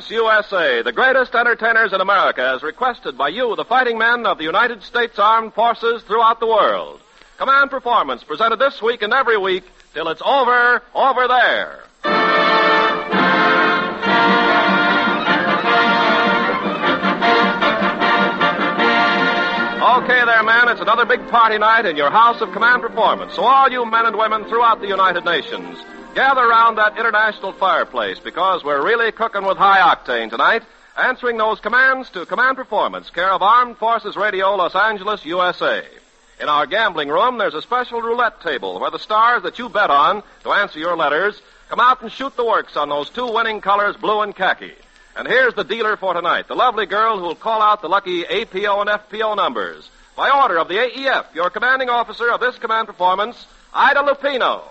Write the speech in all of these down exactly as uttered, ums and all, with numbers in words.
presents U S A, the greatest entertainers in America, as requested by you, the fighting men of the United States Armed Forces throughout the world. Command Performance, presented this week and every week till it's over, over there. Okay there, man, it's another big party night in your house of Command Performance. So all you men and women throughout the United Nations, gather around that international fireplace because we're really cooking with high octane tonight, answering those commands to Command Performance, care of Armed Forces Radio, Los Angeles, U S A. In our gambling room, there's a special roulette table where the stars that you bet on to answer your letters come out and shoot the works on those two winning colors, blue and khaki. And here's the dealer for tonight, the lovely girl who'll call out the lucky A P O and F P O numbers. By order of the A E F, your commanding officer of this Command Performance, Ida Lupino.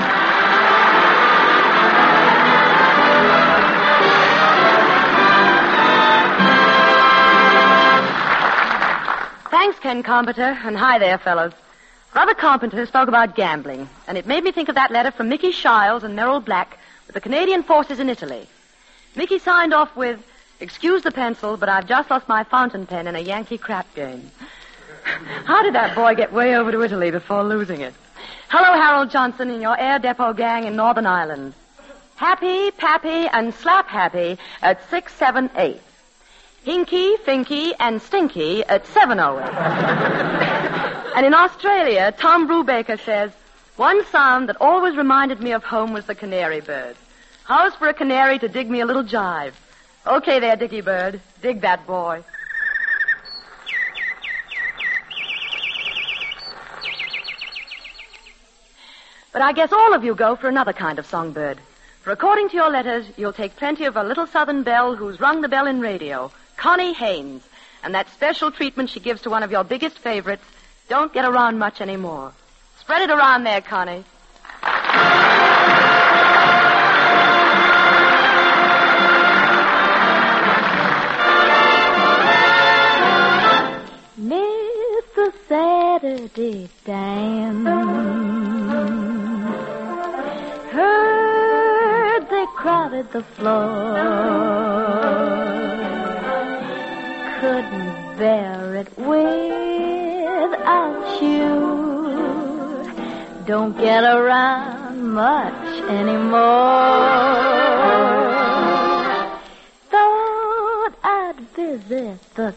Thanks, Ken Carpenter, and hi there, fellas. Brother Carpenter spoke about gambling, and it made me think of that letter from Mickey Shiles and Merrill Black with the Canadian forces in Italy. Mickey signed off with, "Excuse the pencil, but I've just lost my fountain pen in a Yankee crap game." How did that boy get way over to Italy before losing it? Hello, Harold Johnson and your Air Depot gang in Northern Ireland. Happy, Pappy, and Slap Happy at six seven eight. Hinky, Finky, and Stinky at seven oh eight. And in Australia, Tom Brubaker says, "One sound that always reminded me of home was the canary bird. How's for a canary to dig me a little jive? Okay there, Dickie Bird. Dig that boy." But I guess all of you go for another kind of songbird. For according to your letters, you'll take plenty of a little southern belle who's rung the bell in radio, Connie Haynes, and that special treatment she gives to one of your biggest favorites, don't get around much anymore. Spread it around there, Connie. Mister Saturday dance, heard they crowded the floor, couldn't bear it without you, don't get around much anymore. Thought I'd visit the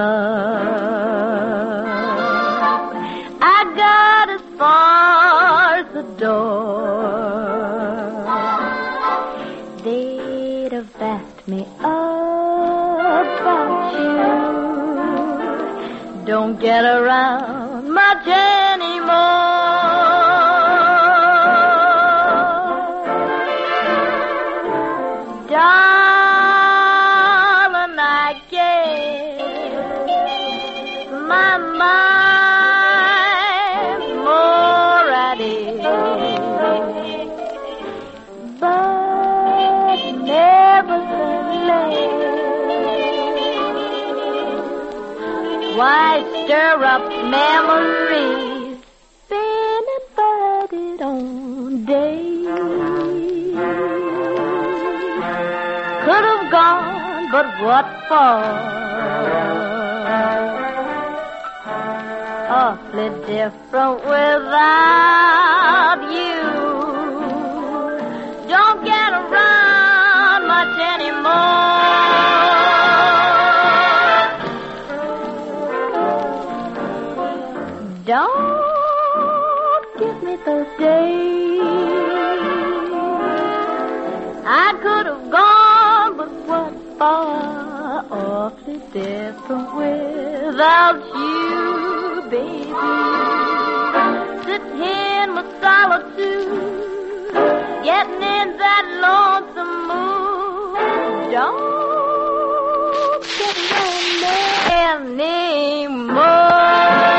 club, I got as far as the door, they'd have asked me about you, don't get around much anymore. Darling, I guess my mind more at ease, but nevertheless, why stir up memories, been invited on days, could have gone, but what for? Awfully different without you, don't get around much anymore. Don't give me those days, I could have gone, but what for? Awfully different without you, baby. Sitting in my solitude, getting in that lonesome mood, don't get on me anymore.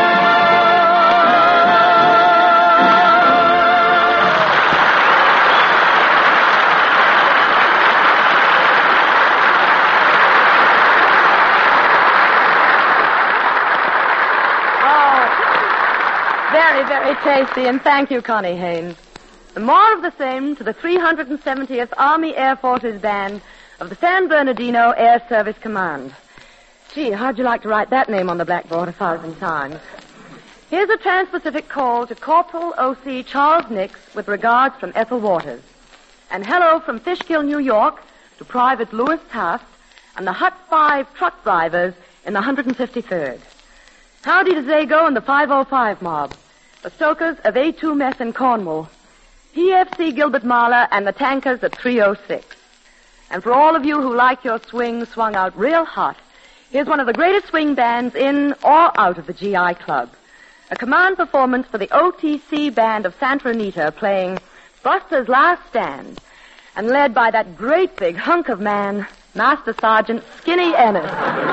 Very, very tasty, and thank you, Connie Haynes. The more of the same to the three hundred seventieth Army Air Forces Band of the San Bernardino Air Service Command. Gee, how'd you like to write that name on the blackboard a thousand times? Here's a Trans-Pacific call to Corporal O C Charles Nix with regards from Ethel Waters. And hello from Fishkill, New York to Private Louis Taft and the Hut five truck drivers in the one hundred fifty-third. Howdy does they go in the five oh five mob? The stokers of A two Mess in Cornwall. P F C Gilbert Mahler and the tankers at three oh six. And for all of you who like your swing swung out real hot, here's one of the greatest swing bands in or out of the G I Club. A command performance for the O T C band of Santa Anita playing Buster's Last Stand and led by that great big hunk of man, Master Sergeant Skinny Ennis.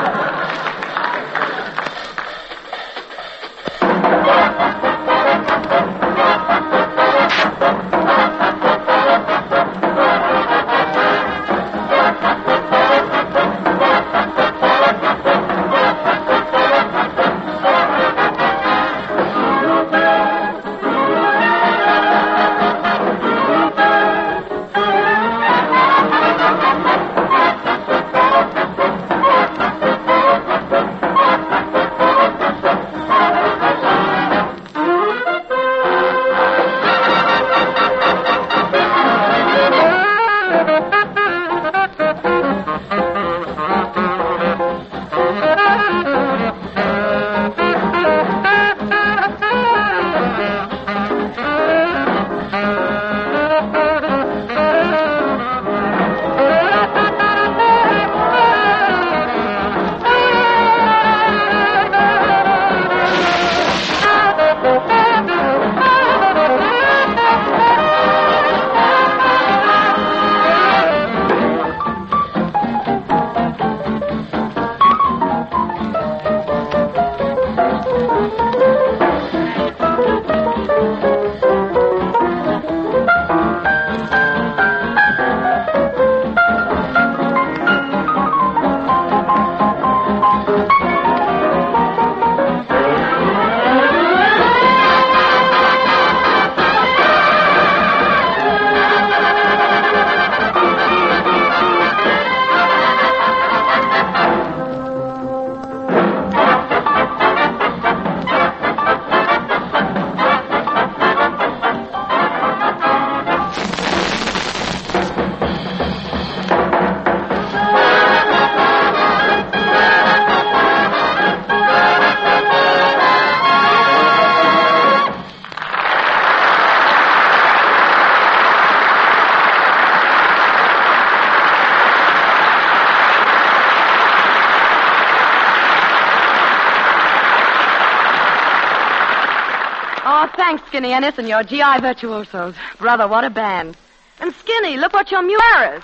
Thanks, Skinny Ennis and your G I virtuosos. Brother, what a band. And Skinny, look what your mule is.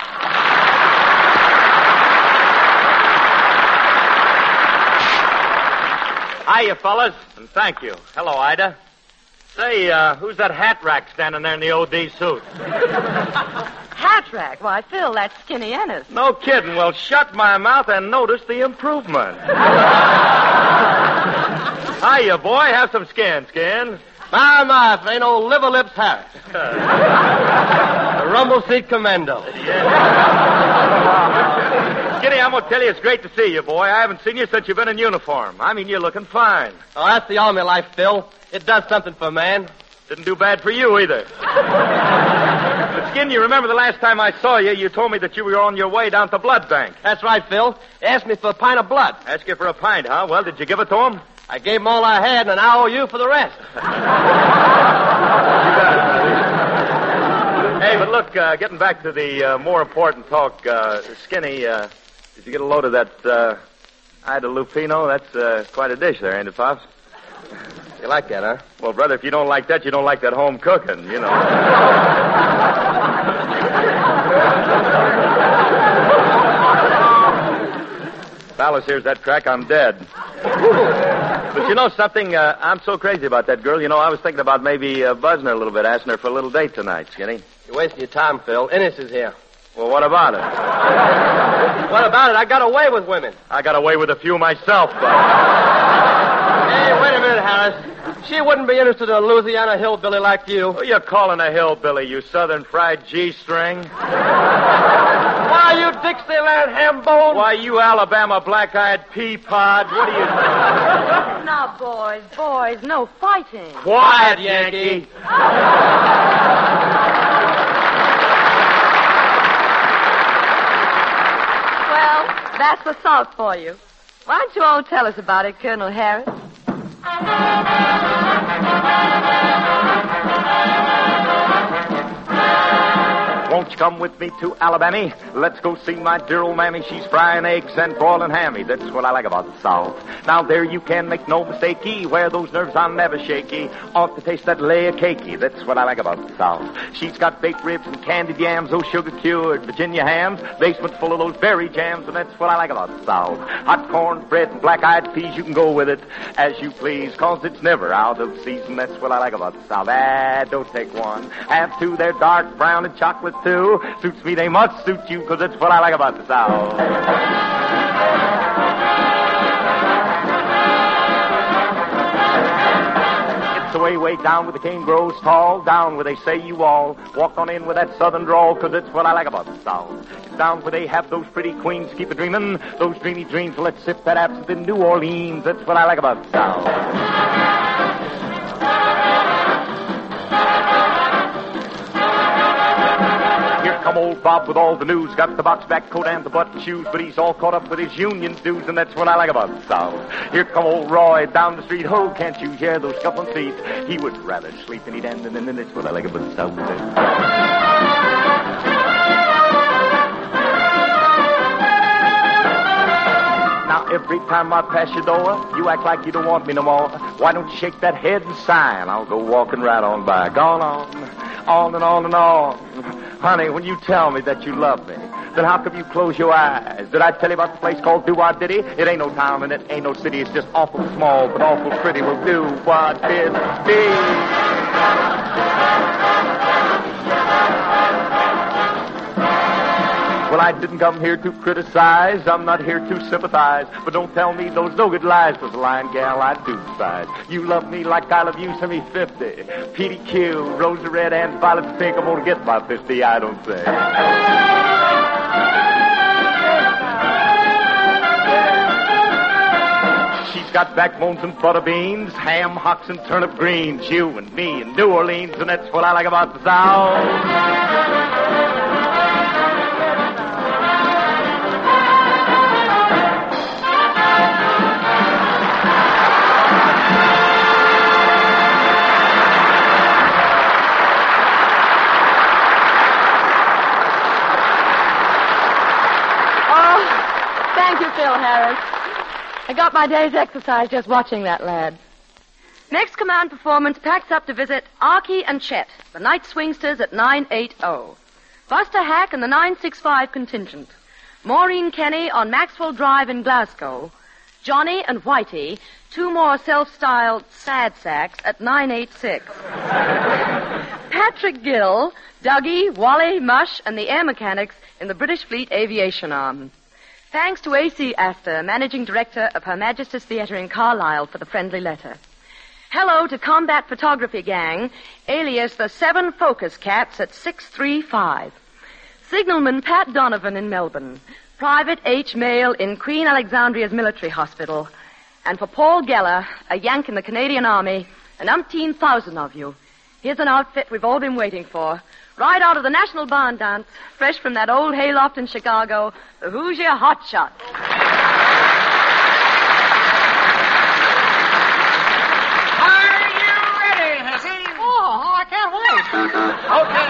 Hiya, fellas, and thank you. Hello, Ida. Say, uh, who's that hat rack standing there in the O D suit? Hat rack? Why, Phil, that's Skinny Ennis. No kidding. Well, shut my mouth and notice the improvement. Hiya, boy. Have some skin, Skin. My, my, if ain't no liver lips Harris. The rumble seat commando. Yeah. Skinny, I'm going to tell you, it's great to see you, boy. I haven't seen you since you've been in uniform. I mean, you're looking fine. Oh, that's the army life, Phil. It does something for a man. Didn't do bad for you, either. But, Skin, you remember the last time I saw you, you told me that you were on your way down to Blood Bank. That's right, Phil. They asked me for a pint of blood. Asked you for a pint, huh? Well, did you give it to him? I gave them all I had, and I owe you for the rest. Hey, but look, uh, getting back to the uh, more important talk, uh, Skinny, uh, did you get a load of that uh, Ida Lupino? That's uh, quite a dish there, ain't it, Pops? You like that, huh? Well, brother, if you don't like that, you don't like that home cooking, you know. Palace, here's that crack, I'm dead. But you know something? Uh, I'm so crazy about that girl. You know, I was thinking about maybe uh, buzzing her a little bit, asking her for a little date tonight, Skinny. You're wasting your time, Phil. Ennis is here. Well, what about it? What about it? I got away with women. I got away with a few myself, but... Hey, wait a minute, Harris. She wouldn't be interested in a Louisiana hillbilly like you. Who are you calling a hillbilly, you southern fried G-string? Why, you Dixieland ham bone? Why, you Alabama black-eyed pea pod? What are you doing? Now, boys, boys, no fighting. Quiet, Yankee. Well, that's the South for you. Why don't you all tell us about it, Colonel Harris? Won't you come with me to Alabama? Let's go see my dear old mammy. She's frying eggs and boiling hammy. That's what I like about the South. Now there you can make no mistakey. Where those nerves are never shaky. Ought to taste that layer cakey. That's what I like about the South. She's got baked ribs and candied yams, those sugar-cured Virginia hams. Basement full of those berry jams, and that's what I like about the South. Hot corn, bread, and black-eyed peas, you can go with it as you please, cause it's never out of season. That's what I like about the South. Ah, don't take one. Have two, they're dark brown and chocolate too. Suits me, they must suit you, because that's what I like about the South. It's away, way down where the cane grows tall, down where they say you all walk on in with that southern drawl, because that's what I like about the South. It's down where they have those pretty queens keep a dreaming, those dreamy dreams. Let's sip that absinthe in New Orleans. That's what I like about the South. Come old Bob with all the news, got the box back coat and the button shoes, but he's all caught up with his union dues, and that's what I like about the South. Here come old Roy down the street, ho, can't you hear those scuffling feet? He would rather sleep than he'd end, and then that's what I like about the South. Now every time I pass your door, you act like you don't want me no more. Why don't you shake that head and sigh, and I'll go walking right on by. Gone on, on and on and on. Honey, when you tell me that you love me, then how come you close your eyes? Did I tell you about the place called Do-Wah-Diddy? It ain't no town and it ain't no city. It's just awful small, but awful pretty. Well, Do-Wah-Diddy. Well, I didn't come here to criticize. I'm not here to sympathize. But don't tell me those no good lies, 'cause lying gal, I do decide. You love me like I love you, send me fifty. P D Q, rosy red and violet pink. I'm gonna get my fifty, I don't say. She's got backbones and butter beans, ham, hocks, and turnip greens. You and me in New Orleans, and that's what I like about the South. Phil Harris. I got my day's exercise just watching that lad. Next command performance packs up to visit Archie and Chet, the Night Swingsters at nine eighty. Buster Hack and the nine six five contingent. Maureen Kenny on Maxwell Drive in Glasgow. Johnny and Whitey, two more self-styled sad sacks at nine eighty-six. Patrick Gill, Dougie, Wally, Mush, and the air mechanics in the British Fleet Aviation Arm. Thanks to A C Astor, Managing Director of Her Majesty's Theatre in Carlisle, for the friendly letter. Hello to Combat Photography Gang, alias the Seven Focus Cats at six three five. Signalman Pat Donovan in Melbourne. Private H. Mail in Queen Alexandria's Military Hospital. And for Paul Geller, a Yank in the Canadian Army, an umpteen thousand of you. Here's an outfit we've all been waiting for. Right out of the National Barn Dance, fresh from that old hayloft in Chicago, the Hoosier Hot Shots. Are you ready, Hissy? Oh, I can't wait. Okay.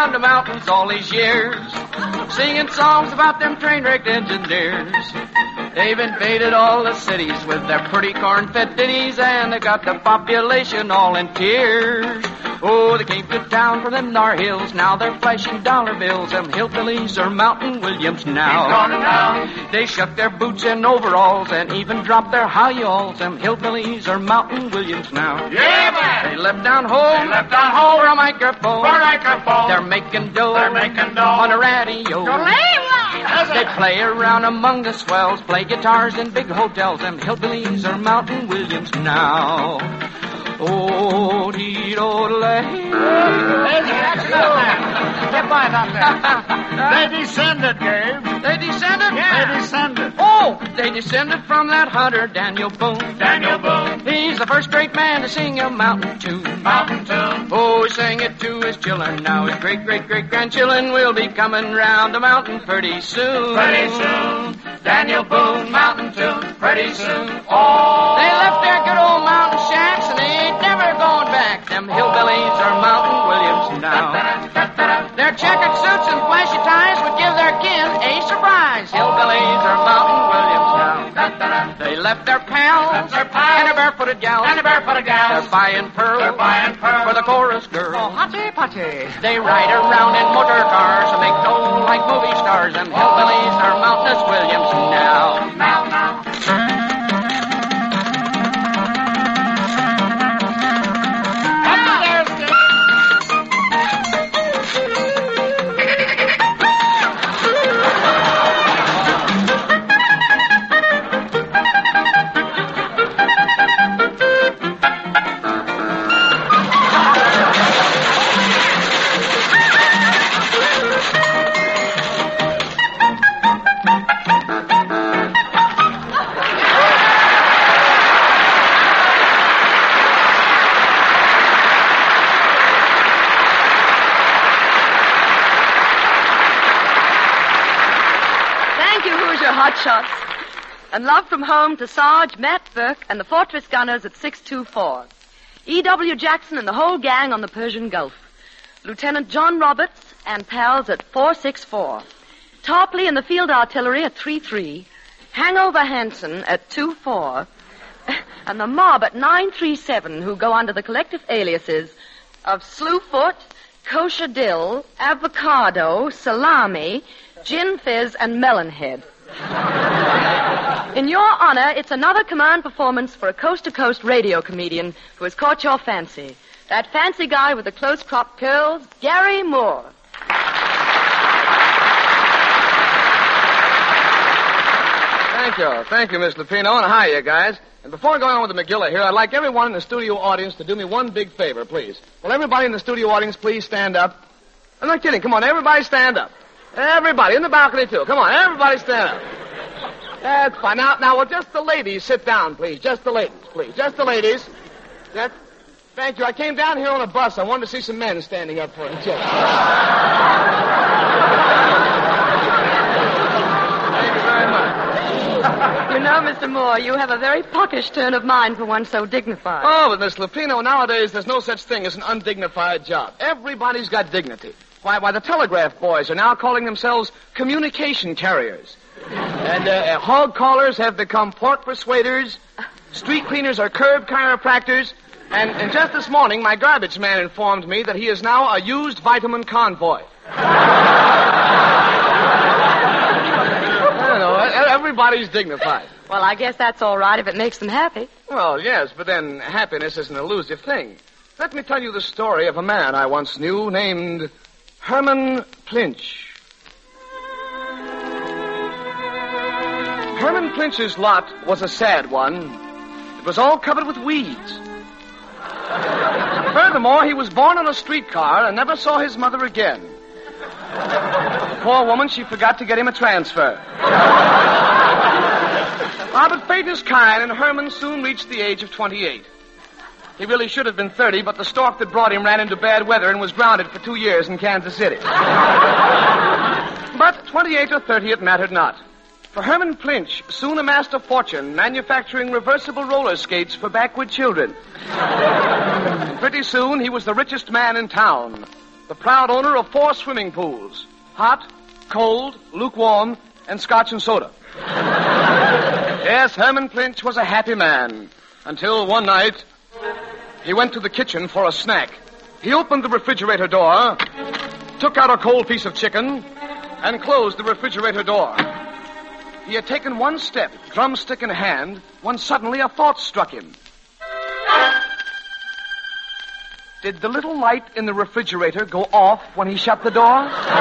All these years, singing songs about them train-wrecked engineers. They've invaded all the cities with their pretty corn-fed ditties, and they got the population all in tears. Oh, they came to town from them nar hills, now they're flashing dollar bills. Them hillbillies are Mountain Williams now. They shuck their boots and overalls and even dropped their high-yalls. Them hillbillies are Mountain Williams now. Yeah, man. They left down home, They left down home for a microphone. For a microphone. They're making dough, They're making dough on a radio. That's They it. play around among the swells, play guitars in big hotels. Them hillbillies are Mountain Williams now. Oh, dee do Get by out there. They descended, Gabe. They descended? Yeah. They descended. Oh, they descended from that hunter, Daniel Boone. Daniel Boone. He's the first great man to sing a mountain tune. Mountain tune. Oh, he sang it to his children. Now his great, great, great grandchildren will be coming round the mountain pretty soon. Pretty soon. Daniel Boone, mountain tune. Pretty soon. Oh. They left their good old mountain shacks and they ain't never going back. Them hillbillies are Mountain Williams now. Their checkered suits and flashy ties would give their kin a surprise. Hillbillies are Mountain Williams now. They left their pals, Their pals. and their barefooted gals. And the barefooted gals. They're buying pearls, They're buying pearls. for the chorus girl. Oh, hotty potty. They ride around in motor cars and make dough like movie stars. Them hillbillies are Mountainous Williams now. Now, now. Hot shots. And love from home to Sarge, Matt Burke, and the Fortress Gunners at six two four. E W. Jackson and the whole gang on the Persian Gulf. Lieutenant John Roberts and pals at four six four. Tarpley and the Field Artillery at three three. Hangover Hanson at two four. And the mob at nine three seven, who go under the collective aliases of Slewfoot, Kosher Dill, Avocado, Salami, Gin Fizz, and Melonhead. In your honor, it's another command performance for a coast-to-coast radio comedian who has caught your fancy. That fancy guy with the close-cropped curls, Gary Moore. Thank you. Thank you, Miss Lupino, and hi, you guys. And before going on with the McGilla here, I'd like everyone in the studio audience to do me one big favor, please. Will everybody in the studio audience please stand up? I'm not kidding. Come on, everybody stand up. Everybody, in the balcony, too. Come on, everybody stand up. That's fine. Now, now, will just the ladies sit down, please. Just the ladies, please. Just the ladies. Just... Thank you. I came down here on a bus. I wanted to see some men standing up for a joke. Thank you very much. You know, Mister Moore, you have a very puckish turn of mind for one so dignified. Oh, but Miss Lupino, nowadays there's no such thing as an undignified job. Everybody's got dignity. Why, why, the telegraph boys are now calling themselves communication carriers. And uh, hog callers have become pork persuaders. Street cleaners are curb chiropractors. And, and just this morning, my garbage man informed me that he is now a used vitamin convoy. I don't know. Everybody's dignified. Well, I guess that's all right if it makes them happy. Well, yes, but then happiness is an elusive thing. Let me tell you the story of a man I once knew named Herman Plinch. Herman Plinch's lot was a sad one. It was all covered with weeds. Furthermore, he was born on a streetcar and never saw his mother again. The poor woman, she forgot to get him a transfer. Ah, but fate is kind, and Herman soon reached the age of twenty-eight. He really should have been thirty, but the stork that brought him ran into bad weather and was grounded for two years in Kansas City. But twenty-eight or thirty, it mattered not. For Herman Plinch soon amassed a fortune manufacturing reversible roller skates for backward children. And pretty soon, he was the richest man in town, the proud owner of four swimming pools, hot, cold, lukewarm, and scotch and soda. Yes, Herman Plinch was a happy man until one night he went to the kitchen for a snack. He opened the refrigerator door, took out a cold piece of chicken, and closed the refrigerator door. He had taken one step, drumstick in hand, when suddenly a thought struck him. Did the little light in the refrigerator go off when he shut the door?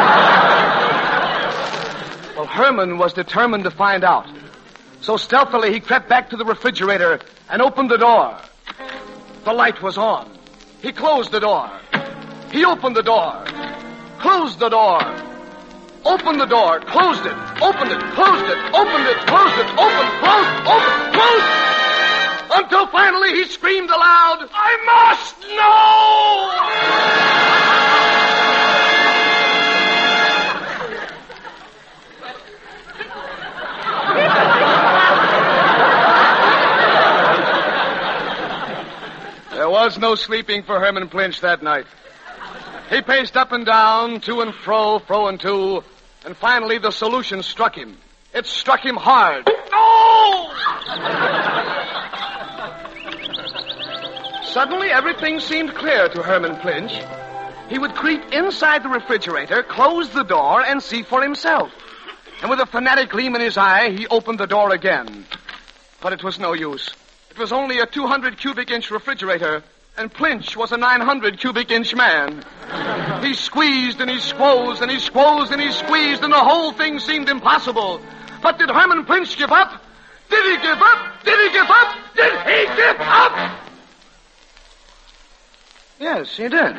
Well, Herman was determined to find out. So stealthily he crept back to the refrigerator and opened the door. The light was on. He closed the door. He opened the door. Closed the door. Opened the door. Closed it. Opened it. Closed it. Opened it. Closed it. Opened. Closed. Opened. Closed. Until finally he screamed aloud, I must know! There was no sleeping for Herman Plinch that night. He paced up and down, to and fro, fro and to, and finally the solution struck him. It struck him hard. Oh! Suddenly, everything seemed clear to Herman Plinch. He would creep inside the refrigerator, close the door, and see for himself. And with a fanatic gleam in his eye, he opened the door again. But it was no use. It was only a two hundred cubic inch refrigerator, and Plinch was a nine hundred cubic inch man. He squeezed and he squoze and he squoze and he squeezed, and the whole thing seemed impossible. But did Herman Plinch give up? Did he give up? Did he give up? Did he give up? Yes, he did.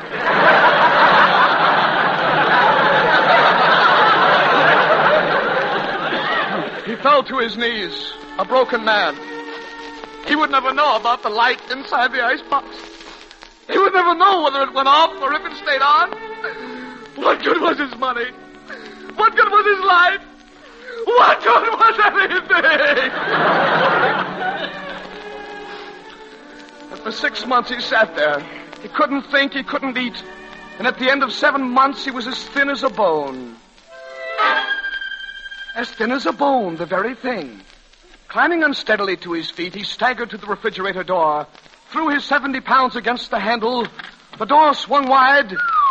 He fell to his knees, a broken man. He would never know about the light inside the icebox. He would never know whether it went off or if it stayed on. What good was his money? What good was his life? What good was anything? And for six months he sat there. He couldn't think, he couldn't eat. And at the end of seven months, he was as thin as a bone. As thin as a bone, the very thing. Climbing unsteadily to his feet, he staggered to the refrigerator door, threw his seventy pounds against the handle. The door swung wide,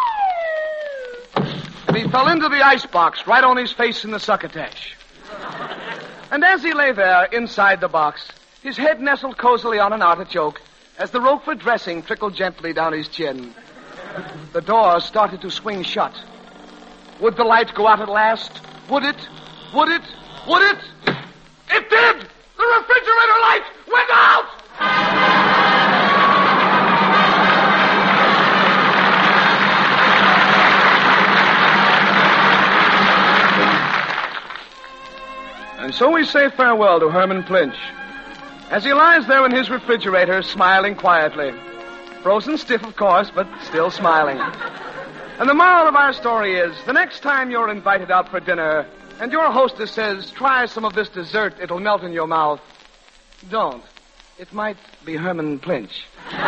and he fell into the icebox right on his face in the succotash. And as he lay there inside the box, his head nestled cozily on an artichoke, as the rope for dressing trickled gently down his chin, the door started to swing shut. Would the light go out at last? Would it? Would it? Would it? It did! The refrigerator light went out! And so we say farewell to Herman Plinch, as he lies there in his refrigerator, smiling quietly. Frozen stiff, of course, but still smiling. And the moral of our story is, the next time you're invited out for dinner, and your hostess says, try some of this dessert, it'll melt in your mouth, don't. It might be Herman Plinch.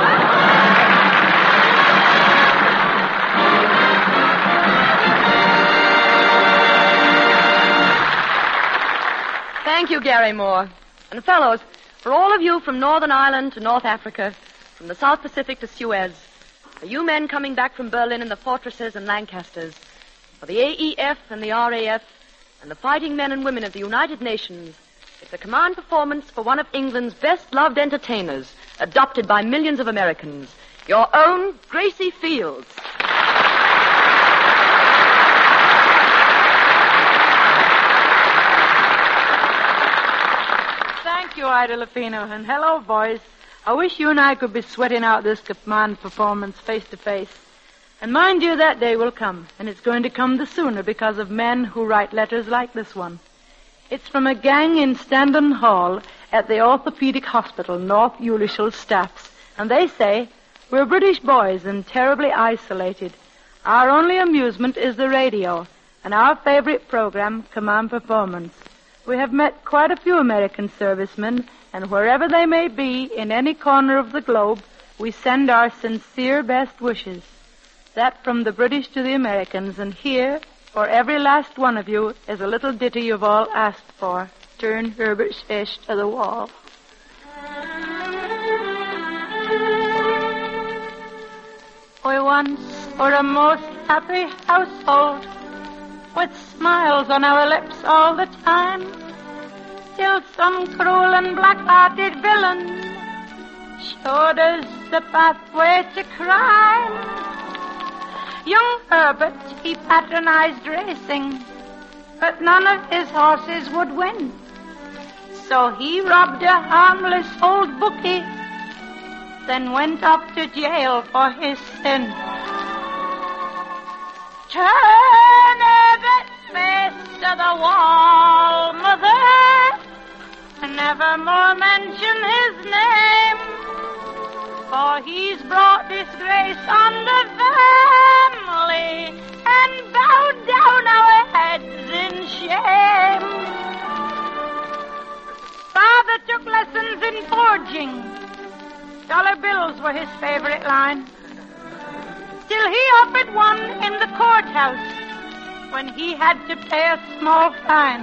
Thank you, Gary Moore. And fellows, for all of you from Northern Ireland to North Africa, from the South Pacific to Suez, for you men coming back from Berlin and the Fortresses and Lancasters, for the A E F and the R A F, and the fighting men and women of the United Nations, it's a command performance for one of England's best-loved entertainers, adopted by millions of Americans, your own Gracie Fields. Thank you, Ida Lupino, and hello, boys. I wish you and I could be sweating out this command performance face to face. And mind you, that day will come, and it's going to come the sooner because of men who write letters like this one. It's from a gang in Standon Hall at the Orthopedic Hospital, North Ulishall Staffs, and they say, we're British boys and terribly isolated. Our only amusement is the radio, and our favorite program, Command Performance. We have met quite a few American servicemen, and wherever they may be, in any corner of the globe, we send our sincere best wishes. That from the British to the Americans, and here For every last one of you is a little ditty you've all asked for. Turn Herbert's face to the wall. We once were a most happy household, with smiles on our lips all the time, till some cruel and black-hearted villain showed us the pathway to crime. Young Herbert, he patronized racing, but none of his horses would win. So he robbed a harmless old bookie, then went off to jail for his sin. Turn Herbert's face to the wall, mother, and never more mention his name, for he's brought disgrace on the family and bowed down our heads in shame. Father took lessons in forging. Dollar bills were his favorite line, till he offered one in the courthouse when he had to pay a small fine.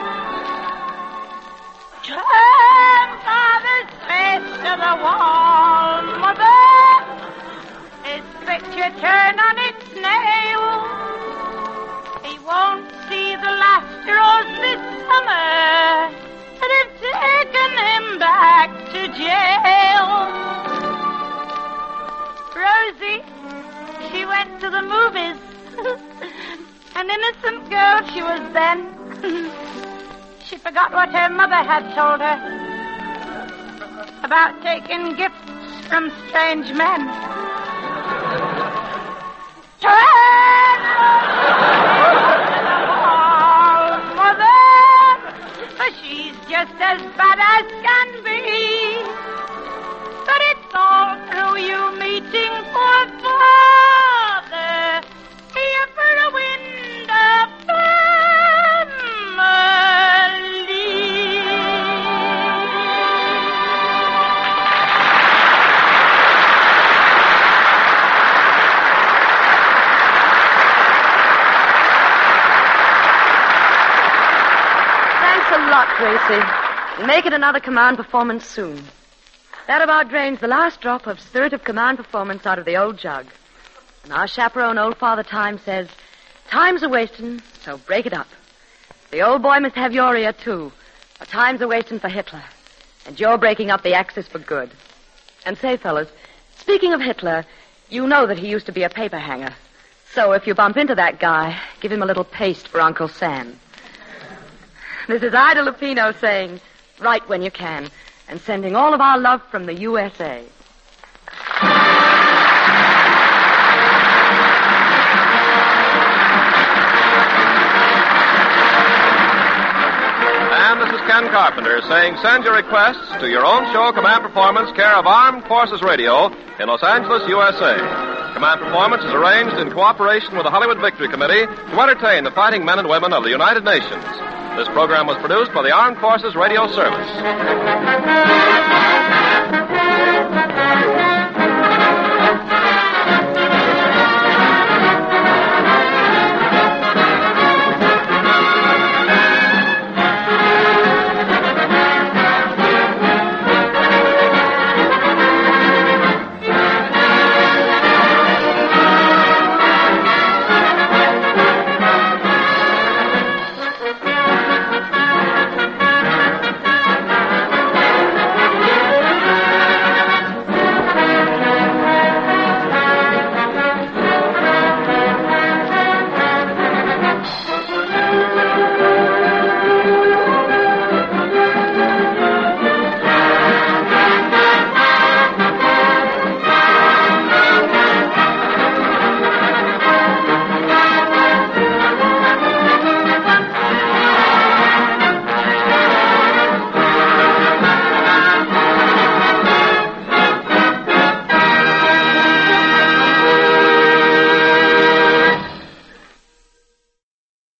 Turn Father's face to the wall, mother, his picture turn on its nail. He won't see the last rose this summer that have taken him back to jail. Rosie, she went to the movies. An innocent girl she was then. She forgot what her mother had told her about taking gifts from strange men. Turn the mother, for she's just as bad as can be. But it's all through you meeting poor Father here for a wind of Gracie. Make it another command performance soon. That about drains the last drop of spirit of command performance out of the old jug. And our chaperone, old Father Time, says, time's a wasting, so break it up. The old boy must have your ear, too. For time's a wasting for Hitler. And you're breaking up the Axis for good. And say, fellas, speaking of Hitler, you know that he used to be a paper hanger. So if you bump into that guy, give him a little paste for Uncle Sam. This is Ida Lupino saying, write when you can, and sending all of our love from the U S A. And this is Ken Carpenter saying, send your requests to your own show, Command Performance, care of Armed Forces Radio in Los Angeles, U S A. Command Performance is arranged in cooperation with the Hollywood Victory Committee to entertain the fighting men and women of the United Nations. This program was produced by the Armed Forces Radio Service.